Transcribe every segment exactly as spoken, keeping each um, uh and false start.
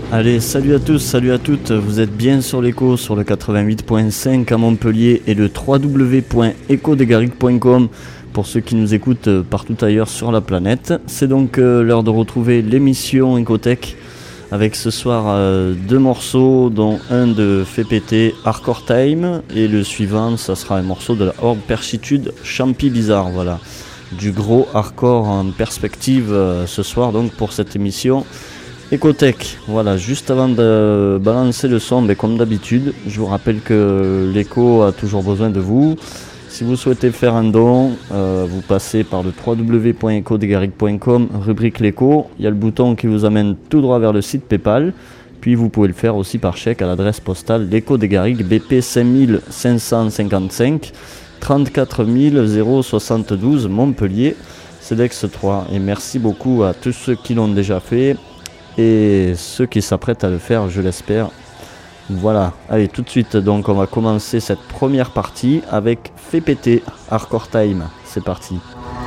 Allez, salut à tous, salut à toutes, vous êtes bien sur l'écho, sur le quatre-vingt-huit point cinq à Montpellier et le w w w point echo des garrigues point com pour ceux qui nous écoutent partout ailleurs sur la planète. C'est donc euh, l'heure de retrouver l'émission Ecotech avec ce soir euh, deux morceaux dont un de fait péter Hardcore Time et le suivant ça sera un morceau de la Horde Persitude Champi Bizarre, voilà. Du gros hardcore en perspective euh, ce soir donc pour cette émission Ecotech. Voilà, juste avant de balancer le son, mais comme d'habitude, je vous rappelle que l'écho a toujours besoin de vous. Si vous souhaitez faire un don, euh, vous passez par le w w w point echo des garrigues point com, rubrique l'écho. Il y a le bouton qui vous amène tout droit vers le site PayPal. Puis vous pouvez le faire aussi par chèque à l'adresse postale l'écho des garrigues, B P cinq cinq cent cinquante-cinq, trente-quatre mille soixante-douze Montpellier, Cedex trois. Et merci beaucoup à tous ceux qui l'ont déjà fait et ceux qui s'apprêtent à le faire, je l'espère. Voilà, allez, tout de suite, donc on va commencer cette première partie avec Fait péter Hardcore Time. C'est parti.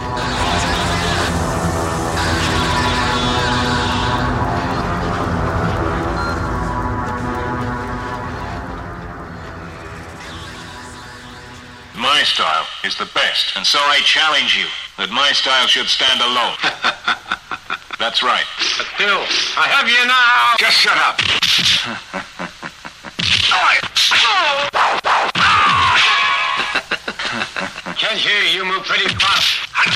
My style is the best, and so I challenge you that my style should stand alone. That's right. But Bill, I have you now. Just shut up. Can't hear you. You move pretty fast.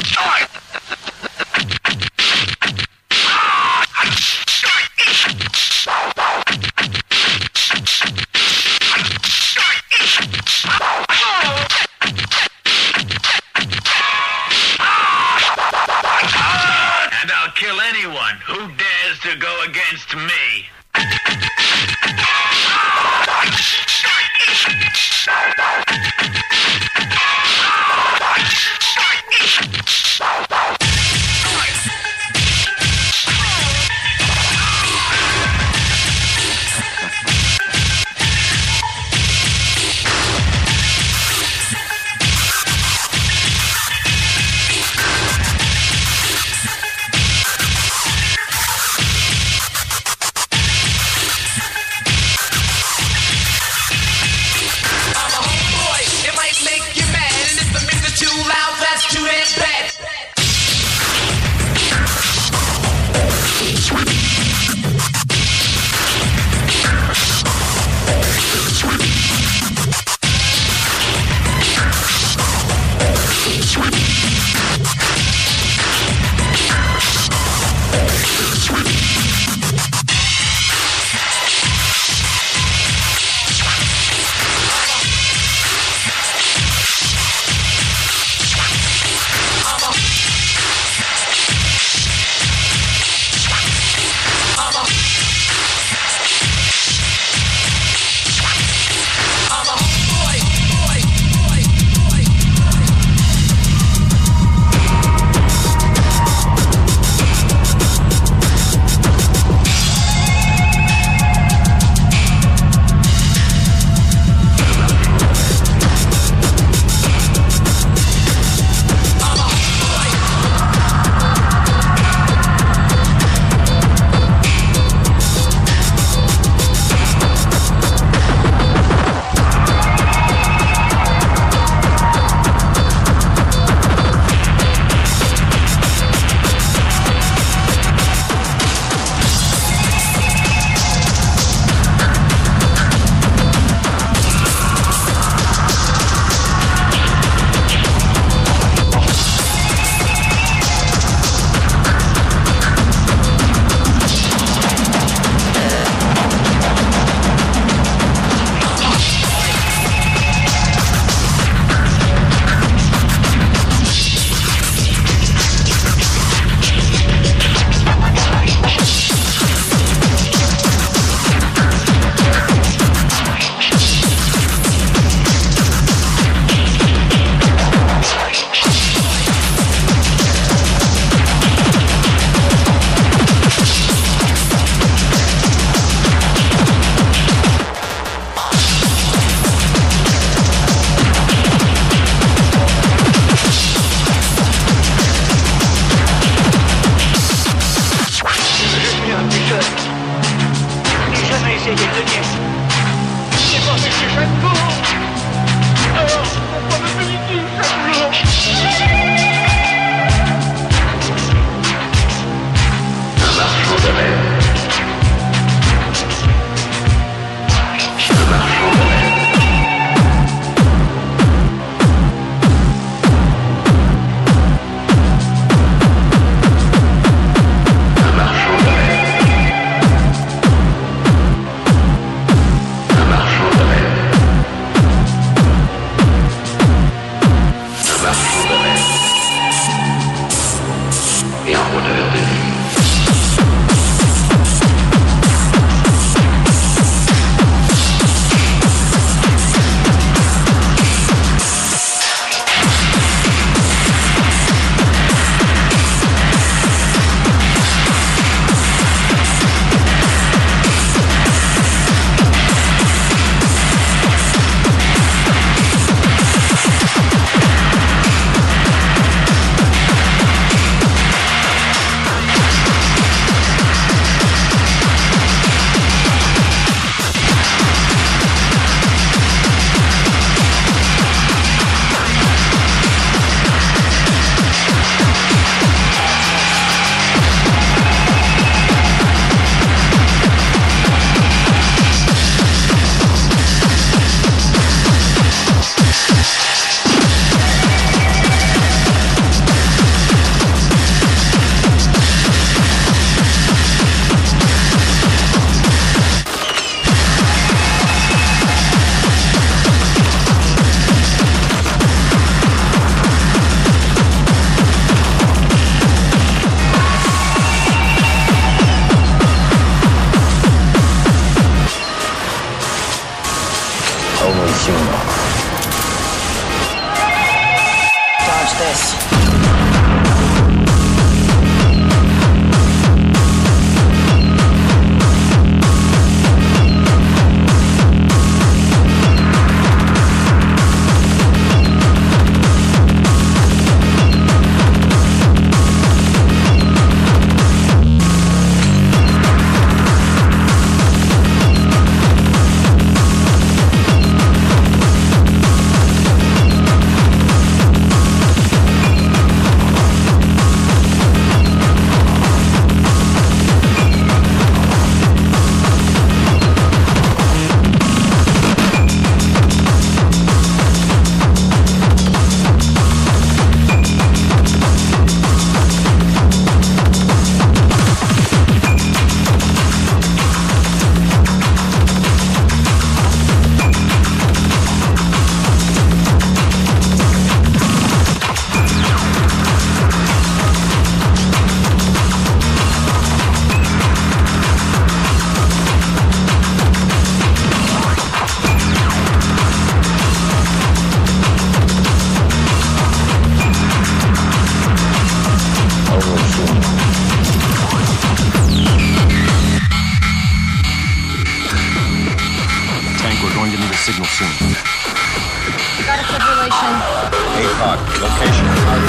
And I'll kill anyone who dares to go against me. les détenir. J'ai pensé que je chaque jour. Alors, pourquoi me félicite chaque jour? Un marchand de rêve. Un marchand de rêve. Dodge this. Signal soon. Got a fibrillation. A P O C, location.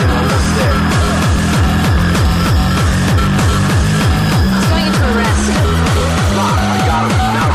He's going into arrest. I got him. Now,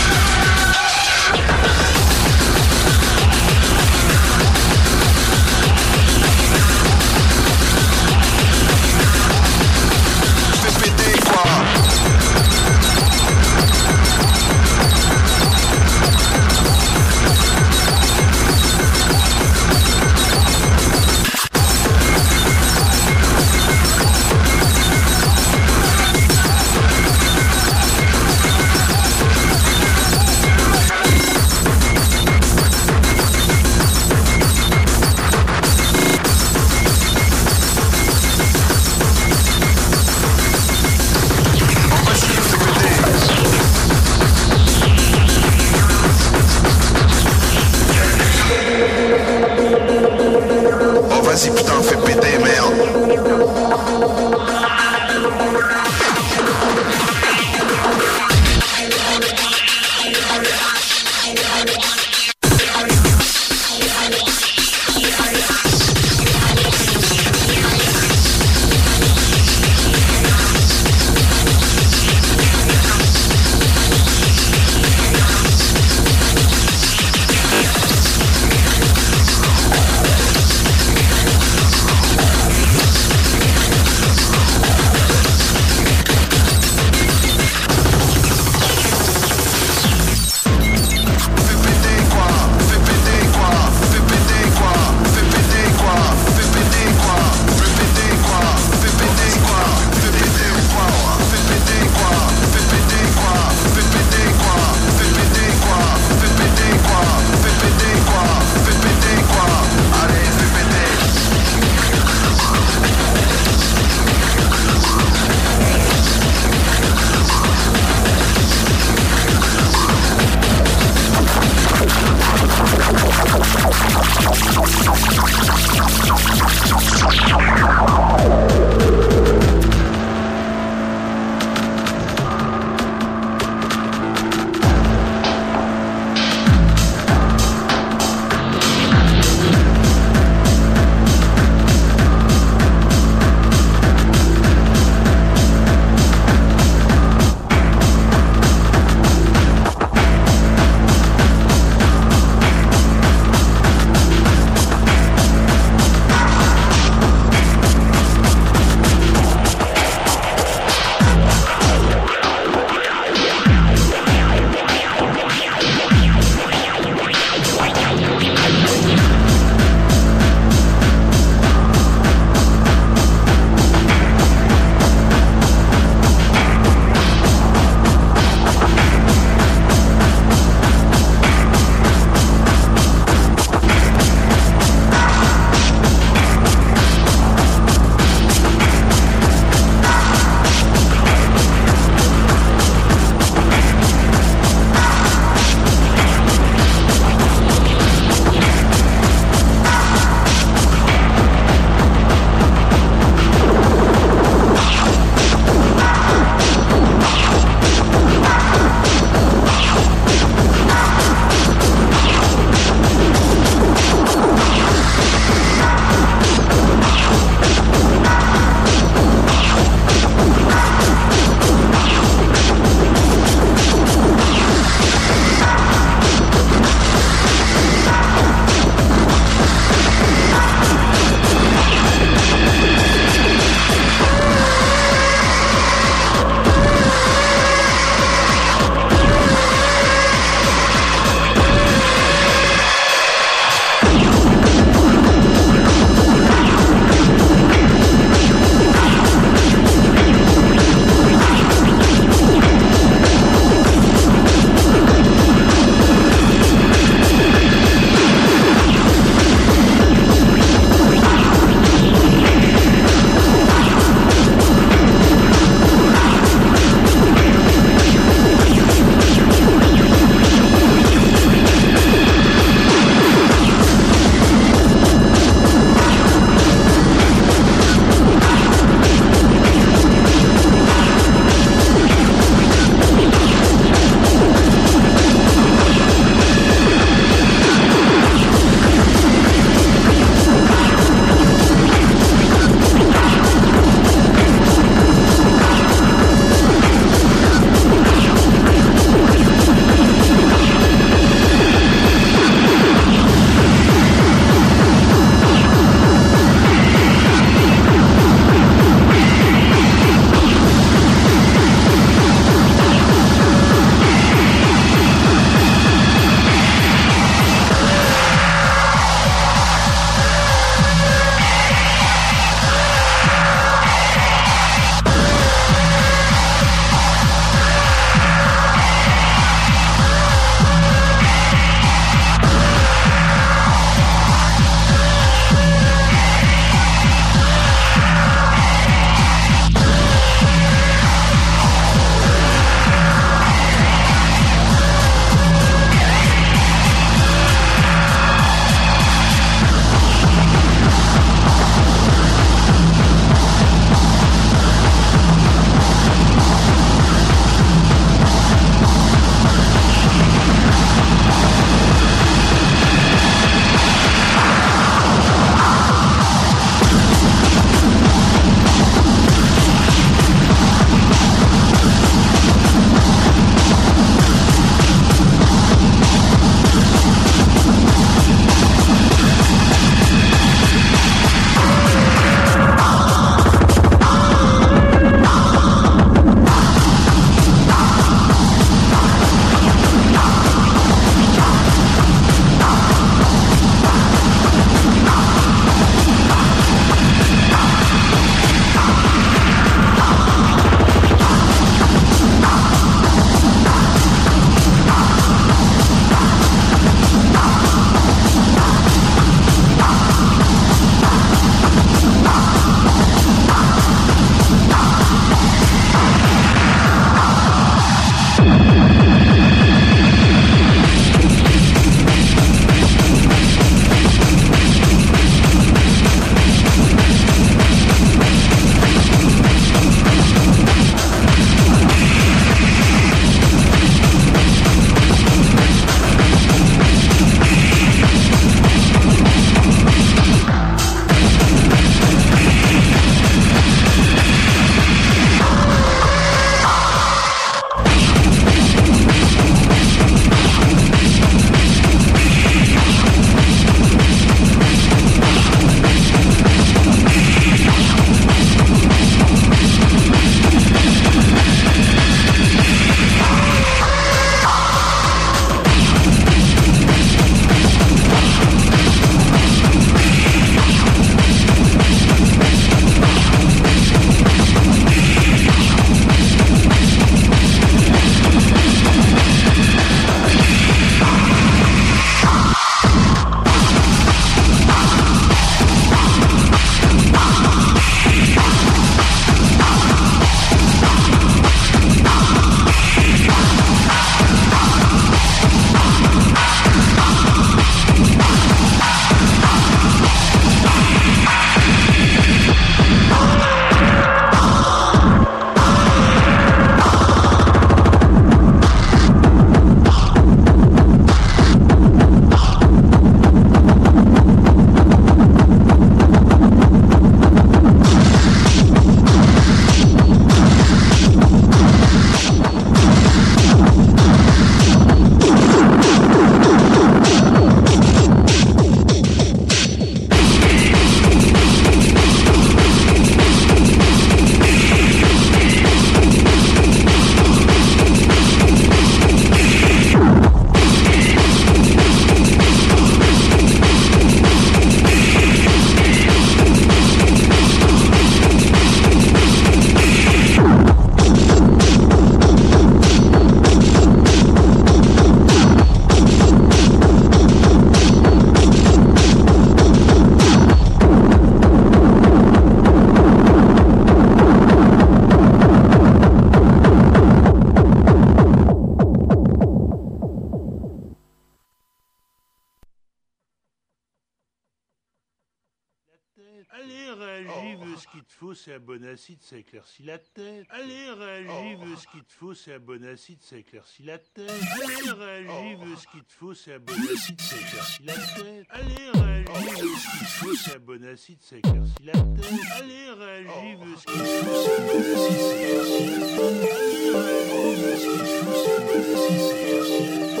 ce qu'il te faut, c'est un bon acide, ça éclaircit la tête. Allez, réagis, veux ce qu'il te faut, c'est un bon acide, ça éclaircit la tête. Allez, réagis, veux ce qu'il te faut, c'est un bon acide, ça éclaircit la tête. Allez, réagis, veux ce qu'il te faut, c'est un bon acide, ça éclaircit la tête. Allez, réagis, veux ce qu'il te faut, c'est un bon acide, ça éclaircit la tête. Allez, réagis, veux ce qu'il te faut, c'est un bon acide, ça éclaircit la tête.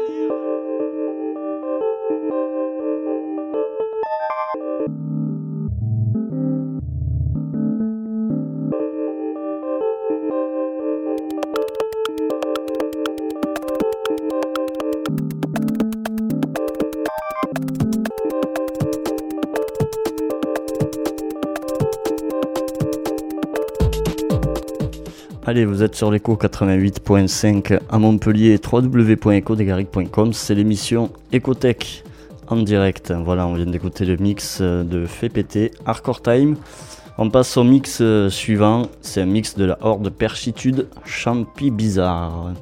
Allez, vous êtes sur l'écho quatre-vingt-huit point cinq à Montpellier, w w w point eco des garrigues point com, c'est l'émission Ecotech en direct. Voilà, on vient d'écouter le mix de Fait Péter, Hardcore Time. On passe au mix suivant, c'est un mix de la Horde Perchitude, Champi Bizarre.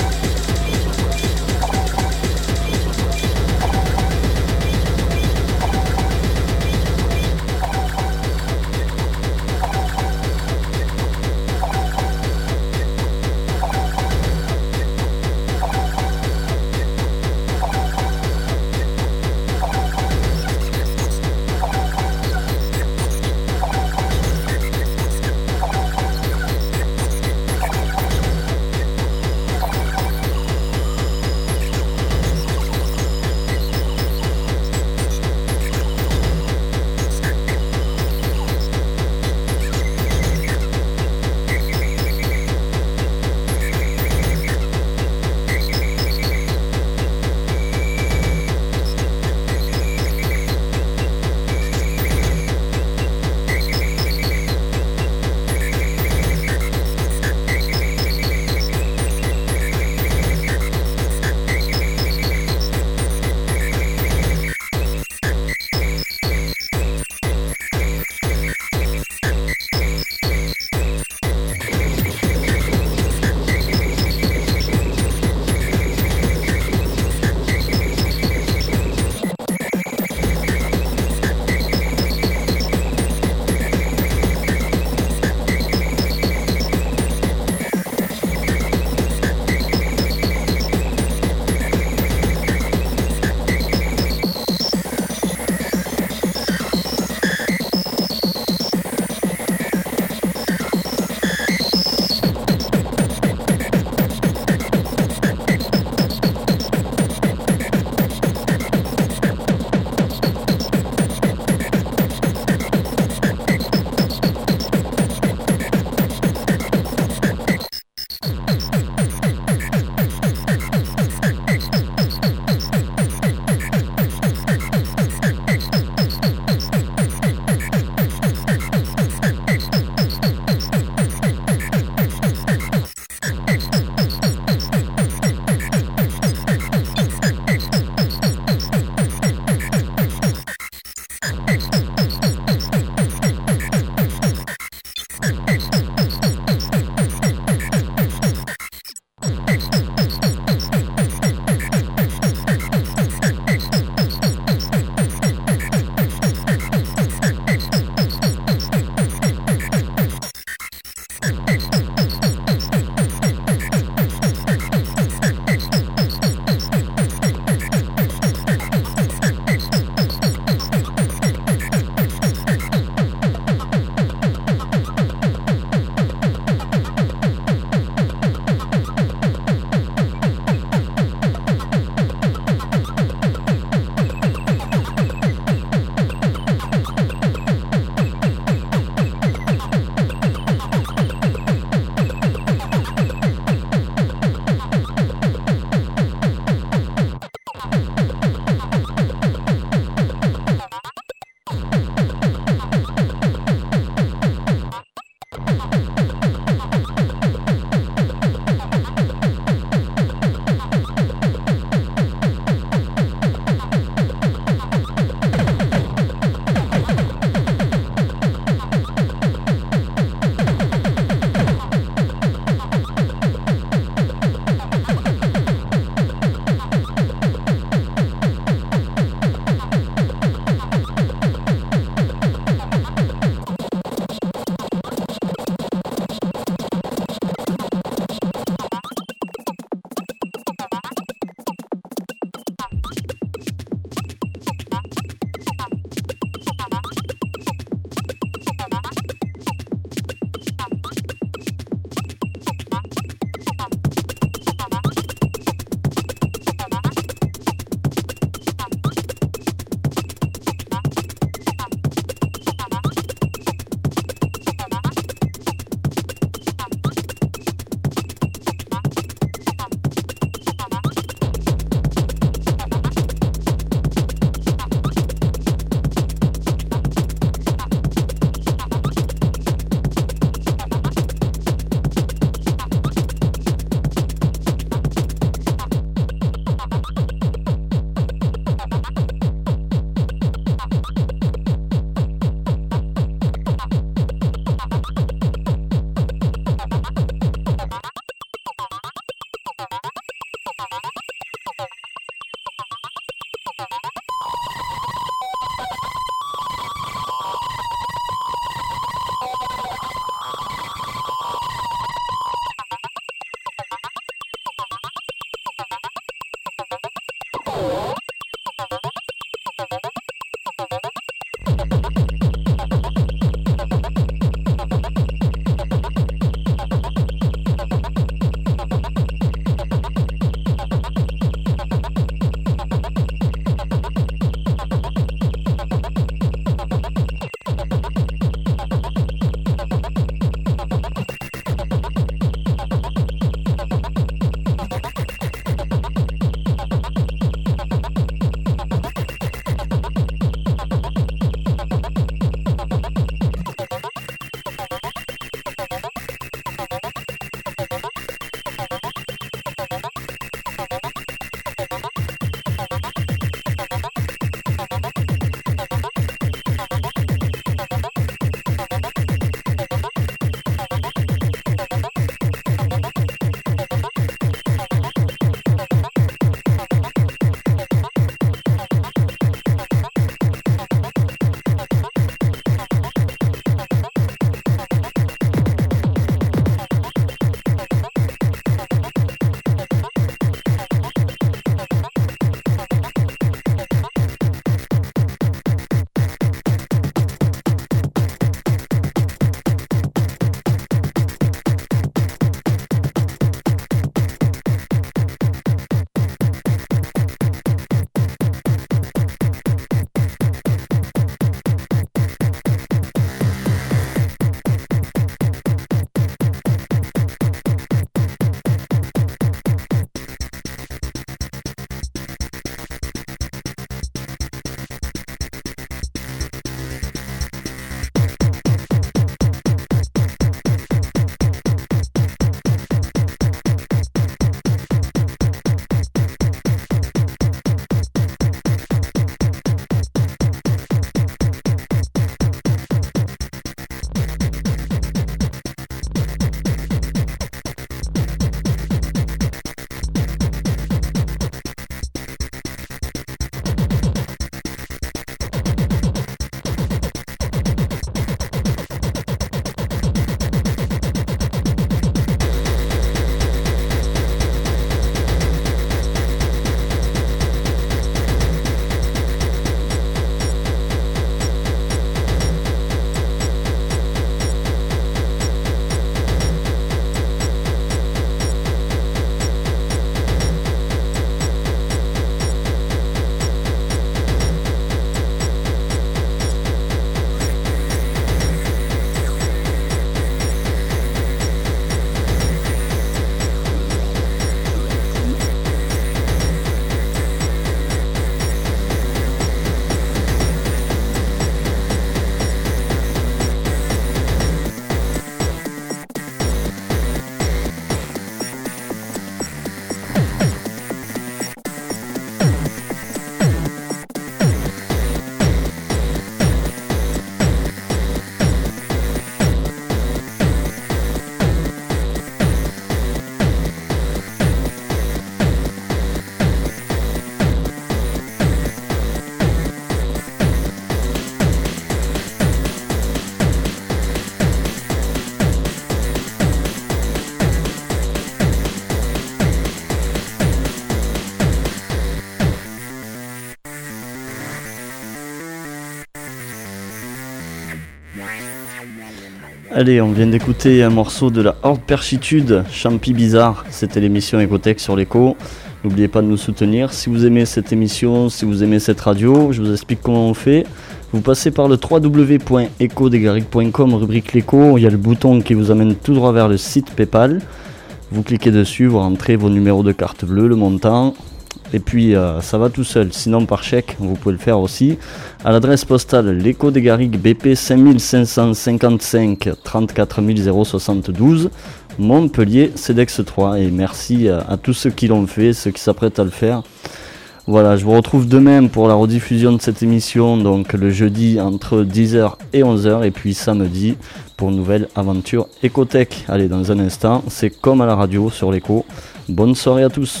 Allez, on vient d'écouter un morceau de la Horde Perchitude, Champi Bizarre. C'était l'émission Ecotech sur l'écho. N'oubliez pas de nous soutenir. Si vous aimez cette émission, si vous aimez cette radio, je vous explique comment on fait. Vous passez par le w w w point eco des garrigues point com, rubrique l'écho. Il y a le bouton qui vous amène tout droit vers le site PayPal. Vous cliquez dessus, vous rentrez vos numéros de carte bleue, le montant. Et puis euh, ça va tout seul. Sinon par chèque, vous pouvez le faire aussi. À l'adresse postale l'écho des garrigues B P cinq cinq cinq cinq trente-quatre zéro soixante-douze Montpellier Cedex trois. Et merci à, à tous ceux qui l'ont fait, ceux qui s'apprêtent à le faire. Voilà, je vous retrouve demain pour la rediffusion de cette émission, donc le jeudi entre dix heures et onze heures, et puis samedi pour une nouvelle aventure Ecotech. Allez, dans un instant, c'est comme à la radio sur l'écho. Bonne soirée à tous.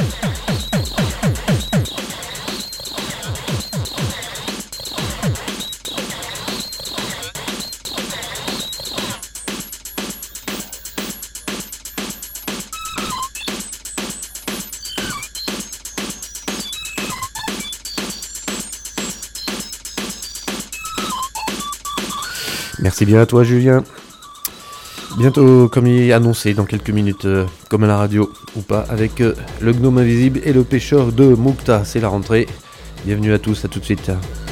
Merci bien à toi Julien. Bientôt, comme il est annoncé, dans quelques minutes, euh, comme à la radio ou pas, avec euh, le gnome invisible et le pêcheur de Moukta. C'est la rentrée. Bienvenue à tous, à tout de suite.